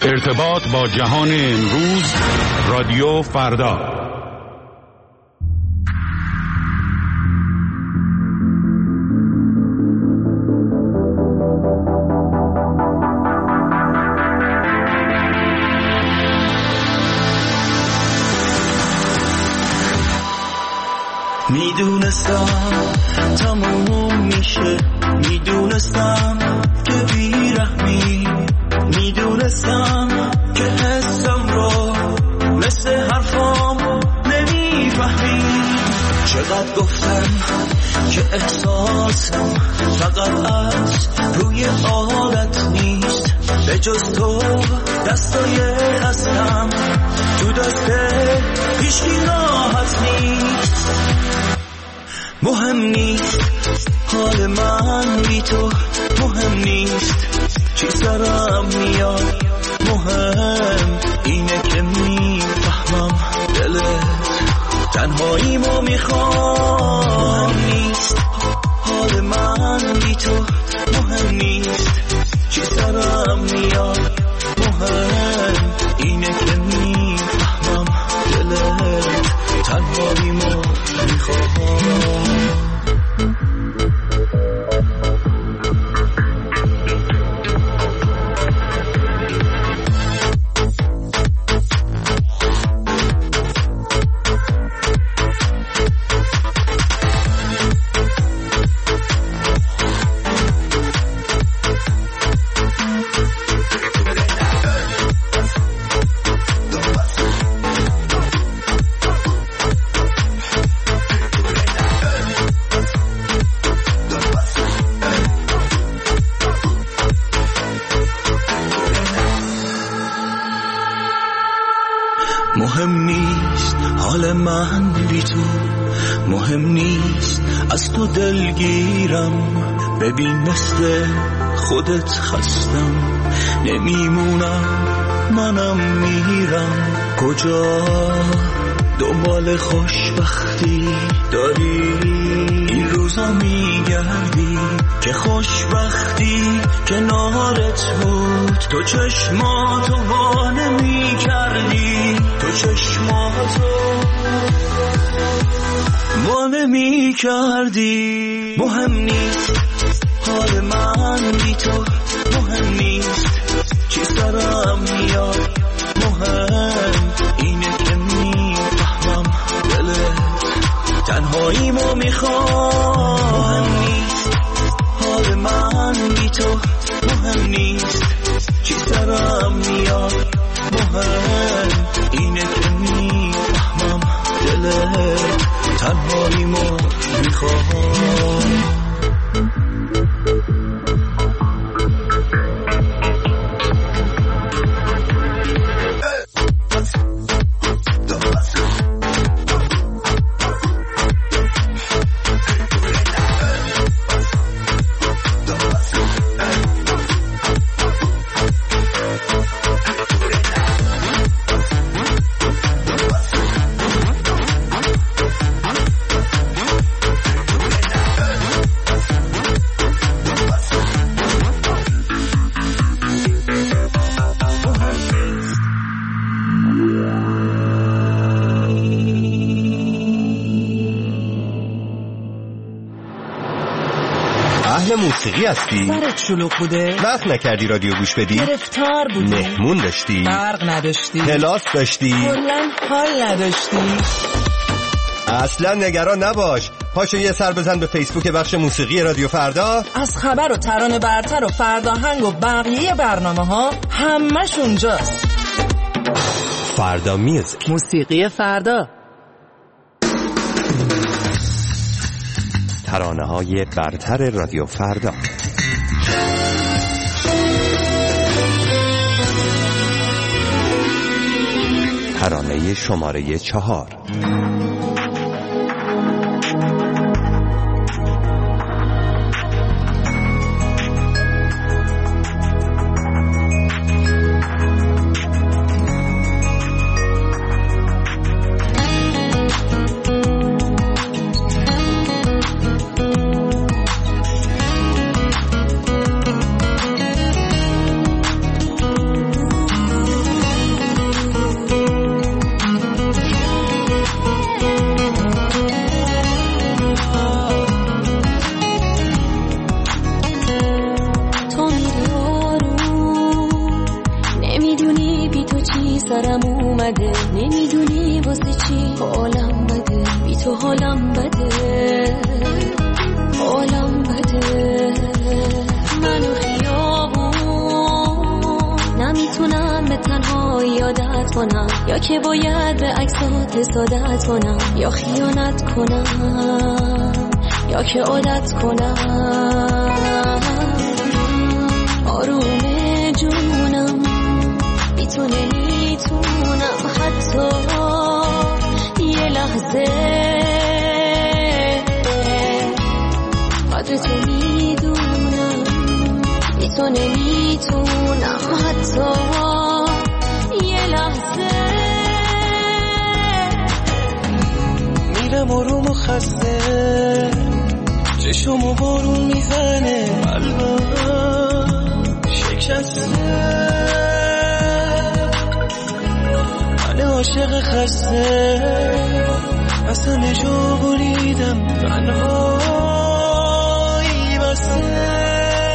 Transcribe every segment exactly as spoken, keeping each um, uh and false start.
ارتباط با جهان امروز، رادیو فردا. میدونستم تموم میشه، میدونستم که بیرحمی، میدونستم که حسم رو مثل حرفام نمیفهمی. چقدر گفتم که احساسم فقط از روی عادت نیست، به جز تو دستای هستم تو دست هیچکی راحت نیست. مهم نیست حال من بی تو، مهم نیست چی سرم میاد، مهم اینه که میفهمم دلت تنهاییمو میخوام. مهم نیست حال من بی تو، مهم نیست چی سرم میاد، مهم اینه که میفهمم دلت تنهاییمو میخوام. مهم نیست حال من بی تو، مهم نیست از تو دلگیرم. ببین مثل خودت خستم نمیمونم، منم میرم. کجا دنبال خوشبختی داری این روزا میگردی که خوشبختی کنارت بود. تو چشماتو وا نمی‌کردی، تو چشماتو وا نمی‌کردی. مهم نیست حال من بی تو، مهم نیست چی سرم میاد، مهم اینه که میفهمم دلت تنهاییمو میخوام. مهم نیست حال من بی تو، مهم نیست چی سرم میاد، مهم اینه که میفهمم دلت تنهاییمو میخوام. موسیقی هستی؟ سرت شلوغ بوده؟ وقت نکردی رادیو گوش بدی؟ گرفتار بودی؟ مهمون داشتی؟ برق نداشتی؟ کلاس داشتی؟ کلاً حال نداشتی؟ اصلا نگران نباش، پاشو یه سر بزن به فیسبوک بخش موسیقی رادیو فردا. از خبر و ترانه برتر و فرداهنگ و بقیه برنامه ها همش اونجاست. فردا میوزیک، موسیقی فردا، ترانه های برتر رادیو فردا. ترانه شماره چهار. سرم اومده، نمیدونی واسه چی حالم بده، بی تو حالم بده، حالم بده. منو خیابون نمیتونم به تنهایی عادت کنم، یا که باید به عکسات حسادت کنم، یا خیانت کنم، یا که عادت کنم. آروم جونم بی تو نمیتونم حتی یه لحظه، قدر تو میدونم، بی تو نمیتونم حتی یه لحظه. میرم آروم و خسته، چشم و بارون میزنه، قلبم شکسته، من عاشق خسته، اصلا جا بریدم تنهایی بسته.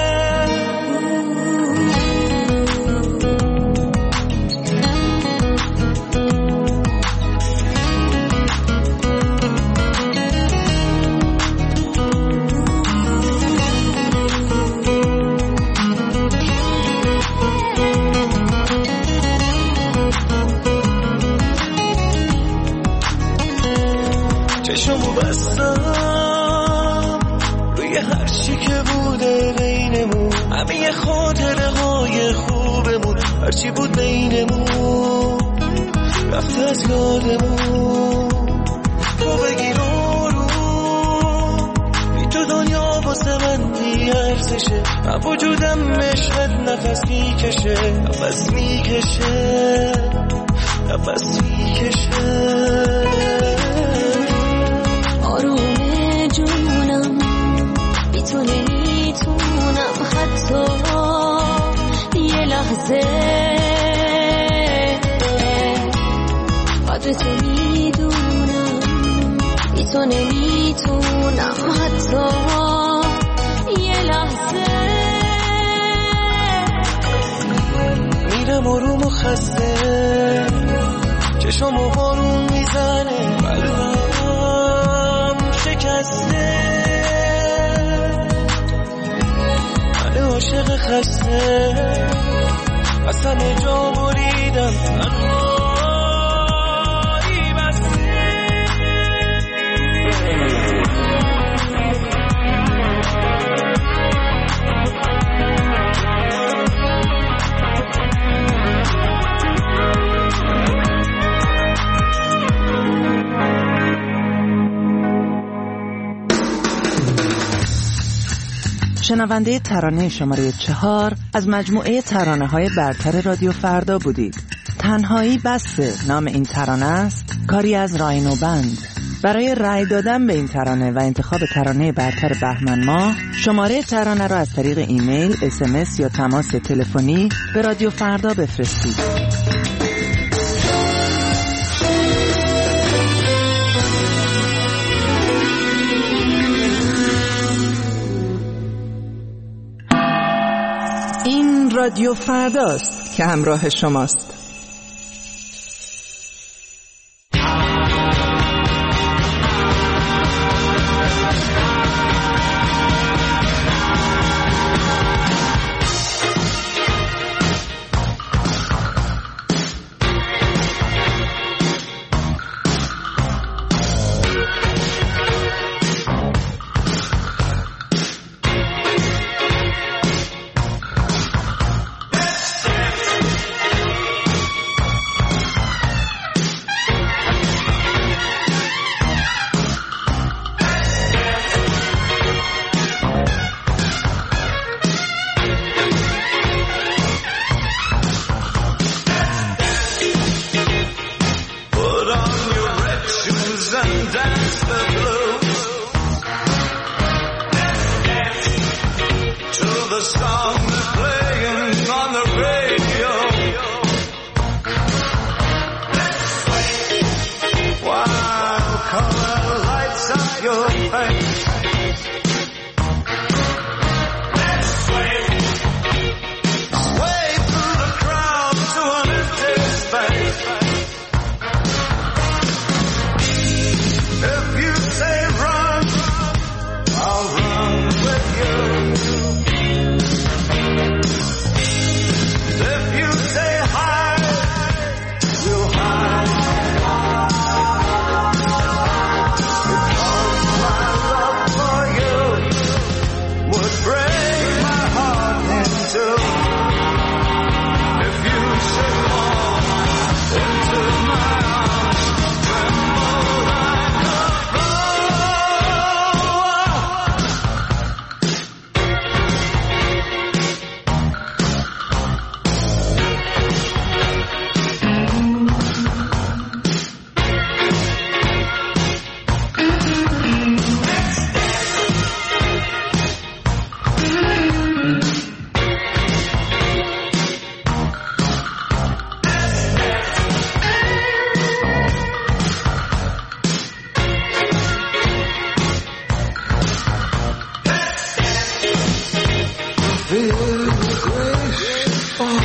چشمو بستم روی هر چی که بوده بینمون، همه خاطره های خوبمون، هرچی بود بینمون رفته از یادمون. تو بگیر آروم، بی تو دنیا واسه من بی ارزشه، من وجودم عشقت نفس میکشه، نفس میکشه، نفس میکشه. آروم جونم بی تو نمیتونم حتی یه لحظه، قدر تو میدونم، بی تو نمیتونم حتی یه لحظه. میرم آروم و خسته، چشم و بارون میزنه، قلبم شکسته، من عاشق خسته، اصلا جا بریدم تنهایی بسته. شنونده ترانه شماره چهار از مجموعه ترانه های برتر رادیو فردا بودید. تنهایی بسته نام این ترانه است، کاری از راینوبند. برای رأی دادن به این ترانه و انتخاب ترانه برتر بهمن ماه، شماره ترانه را از طریق ایمیل، اس ام اس یا تماس تلفنی به رادیو فردا بفرستید. این رادیو فرداست که همراه شماست.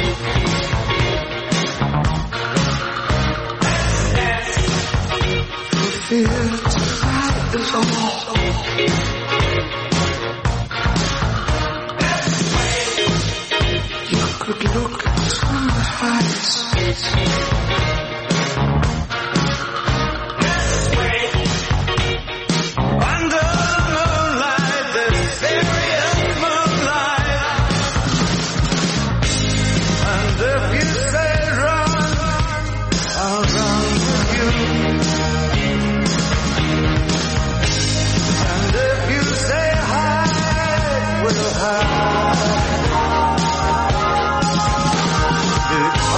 It's